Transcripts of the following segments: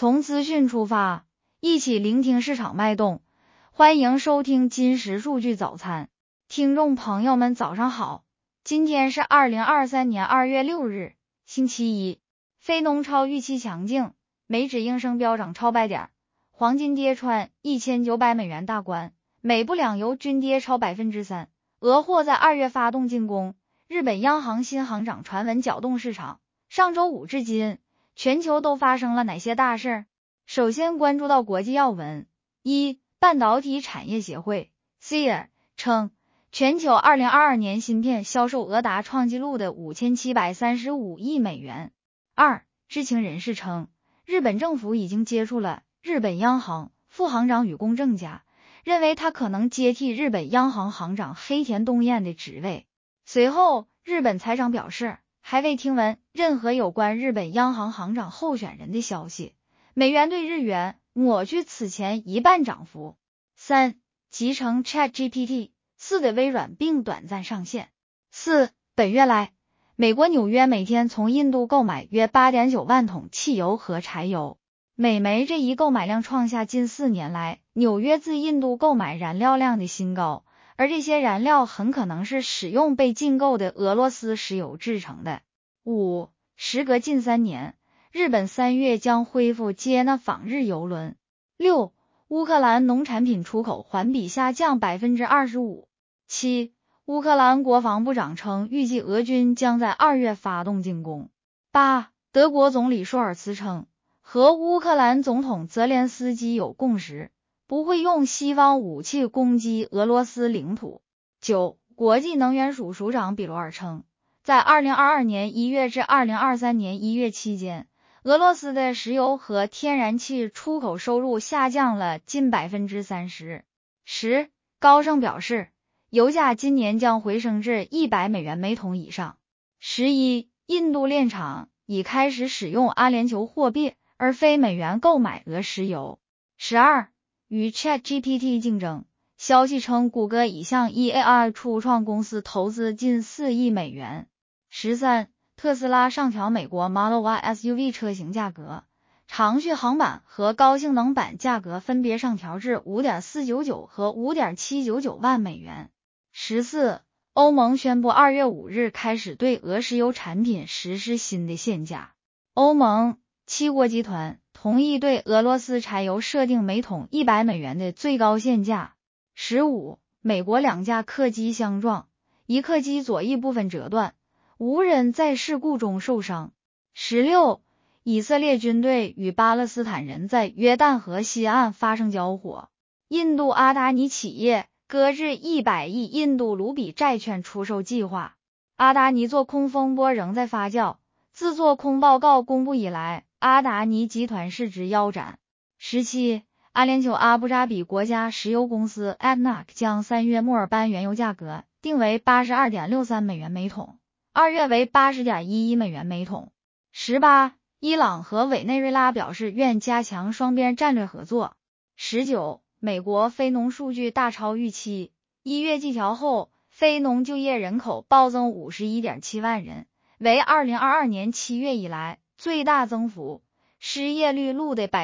从资讯出发，一起聆听市场脉动。欢迎收听金石数据早餐。听众朋友们早上好，今天是2023年2月6日，星期一。非农超预期强劲，美指应声飙涨超100点，黄金跌穿1900美元大关，美布两油均跌超 3%。俄货在2月发动进攻，日本央行新行长传闻搅动市场。上周五至今，全球都发生了哪些大事？首先关注到国际要闻。一、半导体产业协会 CEA 称，全球2022年芯片销售额达创纪录的5735亿美元。二、知情人士称，日本政府已经接触了日本央行副行长雨宫正佳，认为他可能接替日本央行行长黑田东彦的职位。随后，日本财长表示，还未听闻任何有关日本央行行长候选人的消息。美元对日元抹去此前一半涨幅。三、集成 ChatGPT 4的微软并短暂上线。四、本月来，美国纽约每天从印度购买约 8.9 万桶汽油和柴油。美媒这一购买量创下近4年来纽约自印度购买燃料量的新高，而这些燃料很可能是使用被禁购的俄罗斯石油制成的。五、时隔近3年，日本3月将恢复接纳访日邮轮。六、乌克兰农产品出口环比下降 25%。七、乌克兰国防部长称，预计俄军将在2月发动进攻。八、德国总理舒尔茨称，和乌克兰总统泽连斯基有共识，不会用西方武器攻击俄罗斯领土。九、国际能源署署长比罗尔称，在2022年1月至2023年1月期间，俄罗斯的石油和天然气出口收入下降了近 30%。十、高盛表示，油价今年将回升至100美元每桶以上。11、印度炼厂已开始使用阿联酋货币而非美元购买俄石油。12、与 ChatGPT 竞争，消息称谷歌已向 EAI 初创公司投资近4亿美元。13、特斯拉上调美国 Model Y SUV 车型价格，长续航版和高性能版价格分别上调至 5.499 和 5.799 万美元。14、欧盟宣布2月5日开始对俄石油产品实施新的限价。欧盟7国集团同意对俄罗斯柴油设定每桶100美元的最高限价。15、美国2架客机相撞，一客机左翼部分折断，无人在事故中受伤。16、以色列军队与巴勒斯坦人在约旦河西岸发生交火。印度阿达尼企业搁置100亿印度卢比债券出售计划。阿达尼做空风波仍在发酵，自做空报告公布以来，阿达尼集团市值腰斩。17、阿联酋阿布扎比国家石油公司 ADNOC 将3月墨尔班原油价格定为 82.63 美元每桶，2月为 80.11 美元每桶。18、伊朗和委内瑞拉表示愿加强双边战略合作。19、美国非农数据大超预期，1月季调后，非农就业人口暴增 51.7 万人，为2022年7月以来最大增幅，失业率录得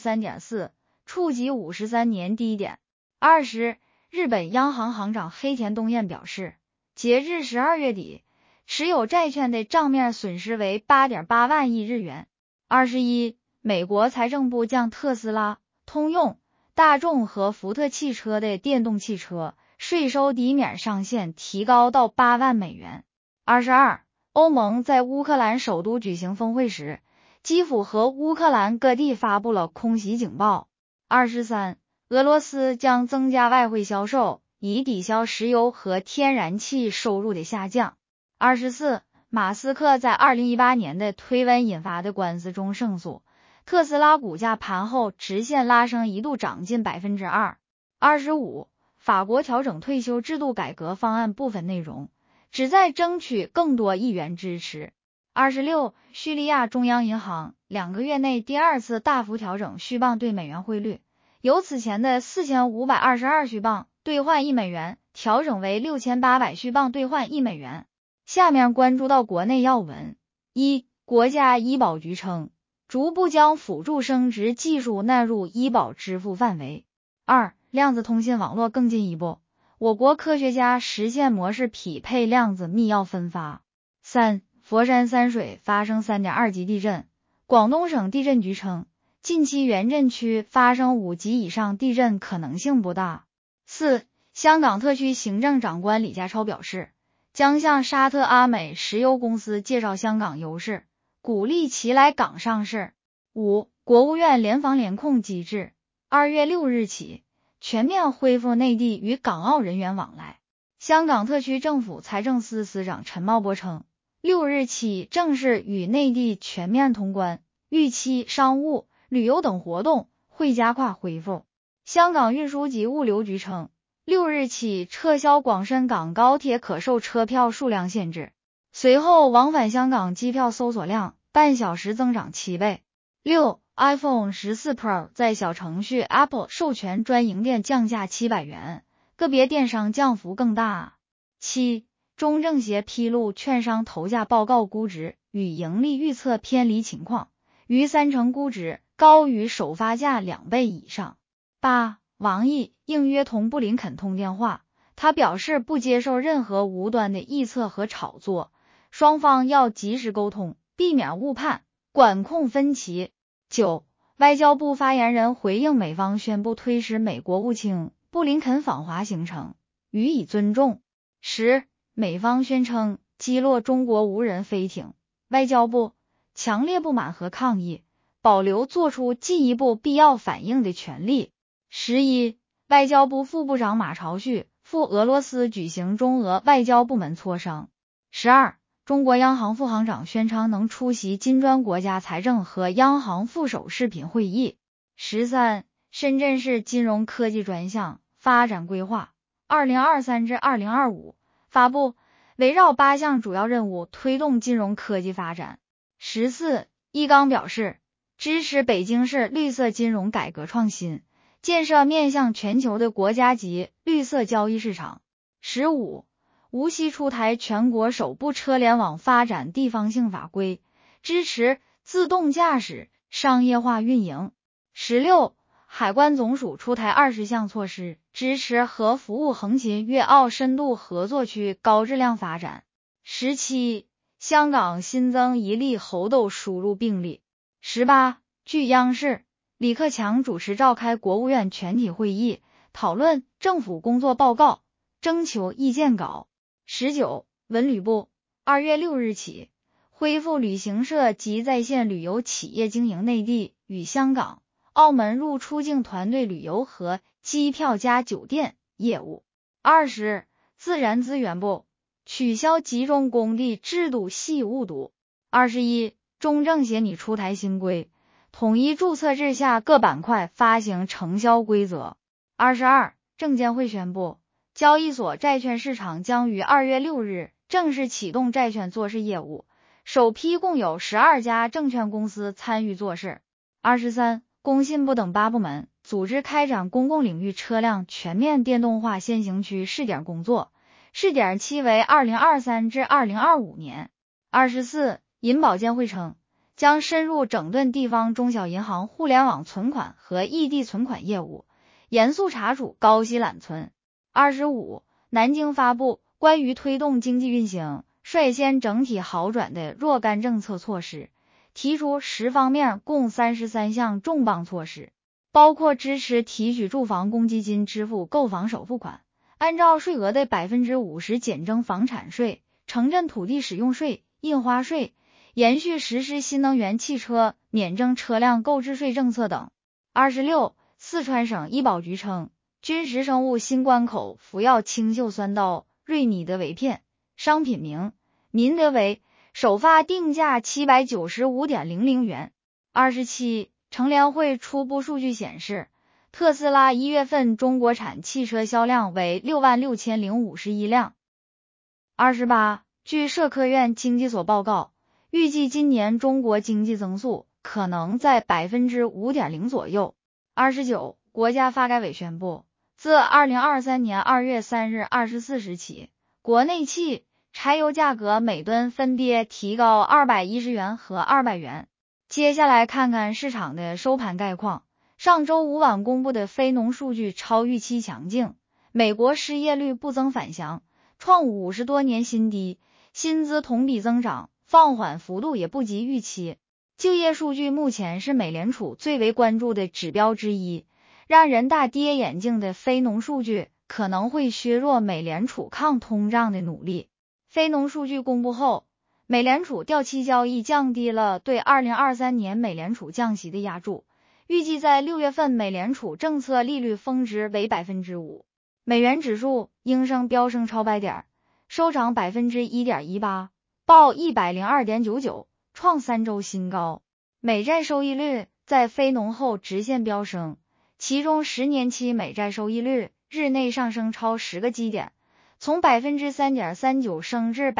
3.4%， 触及53年低点。20、日本央行行长黑田东彦表示，截至12月底，持有债券的账面损失为 8.8 万亿日元。21、美国财政部将特斯拉、通用、大众和福特汽车的电动汽车税收抵免上限提高到8万美元。22、欧盟在乌克兰首都举行峰会时，基辅和乌克兰各地发布了空袭警报。23、俄罗斯将增加外汇销售，以抵消石油和天然气收入的下降。24、马斯克在2018年的推文引发的官司中胜诉，特斯拉股价盘后直线拉升，一度涨近 2%。25、法国调整退休制度改革方案部分内容，旨在争取更多议员支持。26、叙利亚中央银行2个月内第2次大幅调整续镑对美元汇率，由此前的4522续镑兑换1美元调整为6800续镑兑换1美元。下面关注到国内要闻。一、国家医保局称， 逐步将辅助生殖技术纳入医保支付范围。2. 量子通信网络更进一步，我国科学家实现模式匹配量子密钥分发。3. 佛山三水发生 3.2 级地震，广东省地震局称，近期原震区发生5级以上地震可能性不大。4. 香港特区行政长官李家超表示，将向沙特阿美石油公司介绍香港优势，鼓励其来港上市。5. 国务院联防联控机制2月6日起全面恢复内地与港澳人员往来。香港特区政府财政司司长陈茂波称，6日起正式与内地全面通关，预期商务、旅游等活动会加快恢复。香港运输及物流局称，6日起撤销广深港高铁可售车票数量限制，随后往返香港机票搜索量半小时增长7倍。6. iPhone 14 Pro 在小程序 Apple 授权专营店降价700元，个别电商降幅更大。7. 中证协披露券商投价报告估值与盈利预测偏离情况，逾30%估值高于首发价2倍以上。8. 王毅应约同布林肯通电话，他表示不接受任何无端的臆测和炒作，双方要及时沟通，避免误判，管控分歧。9. 外交部发言人回应美方宣布推迟美国务卿布林肯访华行程，予以尊重。10. 美方宣称击落中国无人飞艇，外交部强烈不满和抗议，保留做出进一步必要反应的权利。11. 外交部副部长马朝旭赴俄罗斯举行中俄外交部门磋商。12. 中国央行副行长宣昌能出席金砖国家财政和央行副手视频会议。13. 深圳市金融科技专项发展规划2023至2025发布，围绕8项主要任务推动金融科技发展。14. 易纲表示，支持北京市绿色金融改革创新，建设面向全球的国家级绿色交易市场。15. 无锡出台全国首部车联网发展地方性法规，支持自动驾驶商业化运营。16. 海关总署出台20项措施，支持和服务横琴粤澳深度合作区高质量发展。17. 香港新增1例猴痘输入病例。18. 据央视，李克强主持召开国务院全体会议，讨论政府工作报告，征求意见稿。19. 文旅部2月6日起恢复旅行社及在线旅游企业经营内地与香港、澳门入出境团队旅游和机票加酒店业务。20. 自然资源部取消集中供地制度系误读。21. 中证协拟出台新规，统一注册制下各板块发行承销规则。22. 证监会宣布，交易所债券市场将于2月6日正式启动债券做市业务，首批共有12家证券公司参与做市。23. 工信部等8部门组织开展公共领域车辆全面电动化先行区试点工作，试点期为2023至2025年。24. 银保监会称，将深入整顿地方中小银行互联网存款和异地存款业务，严肃查处高息揽存。25. 南京发布关于推动经济运行率先整体好转的若干政策措施，提出10方面共33项重磅措施，包括支持提取住房公积金支付购房首付款，按照税额的 50% 减征房产税、城镇土地使用税、印花税，延续实施新能源汽车免征车辆购置税政策等。26. 四川省医保局称，军事生物新关口服药清溴酸刀瑞米德韦片商品名民德韦，首发定价795.00元。27. 乘联会初步数据显示，特斯拉1月份中国产汽车销量为66051辆。28. 据社科院经济所报告，预计今年中国经济增速可能在 5.0% 左右。29. 国家发改委宣布，自2023年2月3日24时起，国内汽柴油价格每吨分别提高210元和200元。 接下来看看市场的收盘概况。上周五晚公布的非农数据超预期强劲，美国失业率不增反降，创50多年新低，薪资同比增长放缓幅度也不及预期。就业数据目前是美联储最为关注的指标之一，让人大跌眼镜的非农数据可能会削弱美联储抗通胀的努力。非农数据公布后，美联储掉期交易降低了对2023年美联储降息的压注，预计在6月份美联储政策利率峰值为 5%。 美元指数应声飙升超100点，收涨 1.18%， 报 102.99， 创3周新高。美债收益率在非农后直线飙升，其中10年期美债收益率日内上升超10个基点，从 3.39% 升至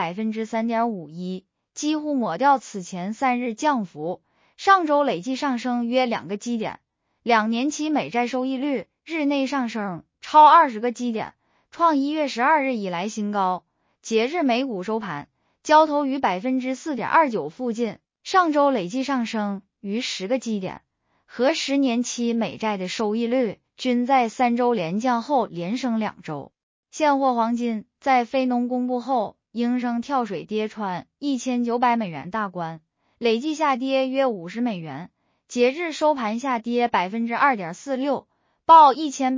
3.51%， 几乎抹掉此前3日降幅。上周累计上升约2个基点，2年期美债收益率日内上升超20个基点，创1月12日以来新高。截至美股收盘，交投于 4.29% 附近，上周累计上升逾10个基点，和10年期美债的收益率均在3周连降后连升2周。现货黄金在非农公布后应声跳水跌穿1900美元大关，累计下跌约50美元，截至收盘下跌 2.46%， 报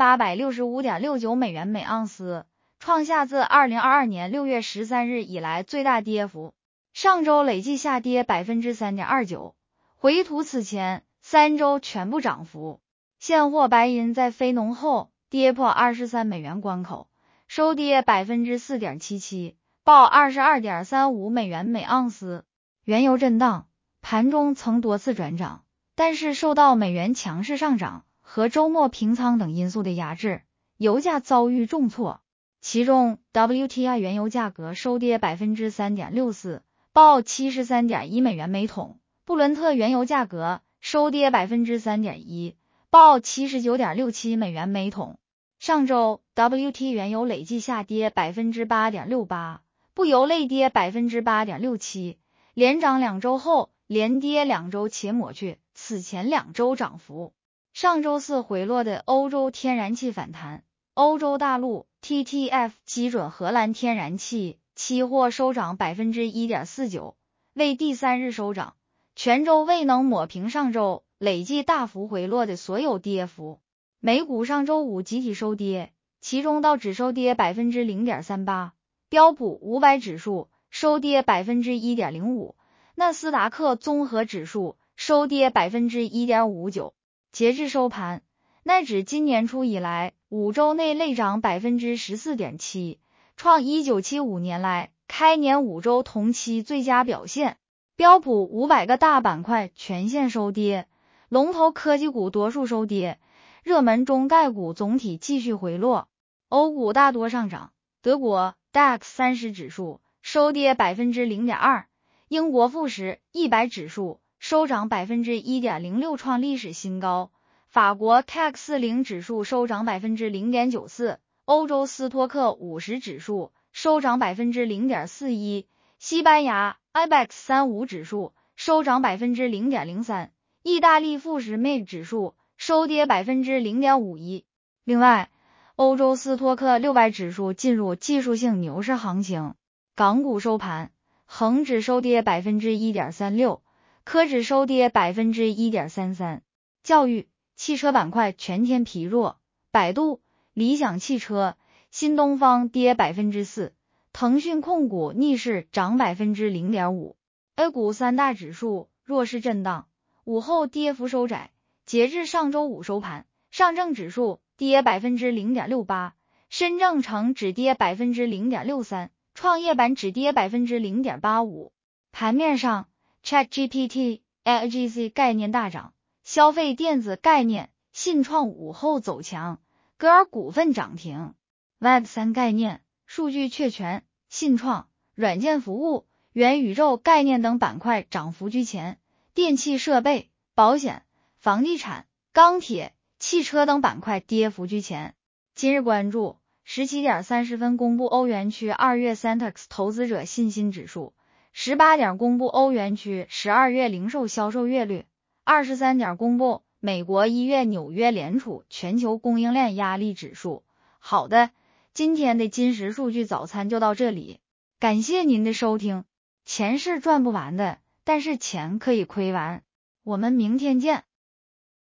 1865.69 美元每盎司，创下自2022年6月13日以来最大跌幅。上周累计下跌 3.29%， 回吐此前3周全部涨幅。现货白银在非农后跌破23美元关口，收跌 4.77%， 报 22.35 美元每盎司。原油震荡，盘中曾多次转涨，但是受到美元强势上涨和周末平仓等因素的压制，油价遭遇重挫。其中 WTI 原油价格收跌 3.64%， 报 73.1 美元每桶，布伦特原油价格收跌 3.1%， 报 79.67 美元每桶。上周 WT 原油累计下跌 8.68%， 布油累跌 8.67%， 连涨2周后连跌2周且抹去此前2周涨幅。上周四回落的欧洲天然气反弹，欧洲大陆 TTF 基准荷兰天然气期货收涨 1.49%， 为第3日收涨，全周未能抹平上周累计大幅回落的所有跌幅。美股上周五集体收跌，其中道指收跌 0.38%， 标普500指数收跌 1.05%， 纳斯达克综合指数收跌 1.59%。 截至收盘，奈指今年初以来5周内累涨 14.7%， 创1975年来开年5周同期最佳表现。标普500个大板块全线收跌，龙头科技股多数收跌，热门中概股总体继续回落。欧股大多上涨，德国 DAX 30指数收跌 0.2%， 英国富时100指数收涨 1.06%， 创历史新高。法国 CAC 40指数收涨 0.94%， 欧洲斯托克50指数收涨 0.41%， 西班牙 IBEX 35指数收涨 0.03%， 意大利富时 MIB 指数收跌 0.51%。 另外，欧洲斯托克600指数进入技术性牛市行情。港股收盘，恒指收跌 1.36%， 科指收跌 1.33%。 教育、汽车板块全天疲弱，百度、理想汽车、新东方跌 4%， 腾讯控股逆势涨 0.5%。 A 股三大指数弱势震荡，午后跌幅收窄。截至上周五收盘，上证指数跌 0.68%， 深证成指跌 0.63%， 创业板指跌 0.85%。 盘面上 ChatGPT、LGC 概念大涨，消费电子概念信创午后走强，格尔股份涨停。 Web3 概念、数据确权、信创、软件服务、元宇宙概念等板块涨幅居前，电气设备、保险、房地产、钢铁、汽车等板块跌幅居前。今日关注17点30分公布欧元区2月 Centex 投资者信心指数， 18点公布欧元区12月零售销售月率。23点公布美国1月纽约联储全球供应链压力指数。好的，今天的金石数据早餐就到这里，感谢您的收听。钱是赚不完的，但是钱可以亏完。我们明天见。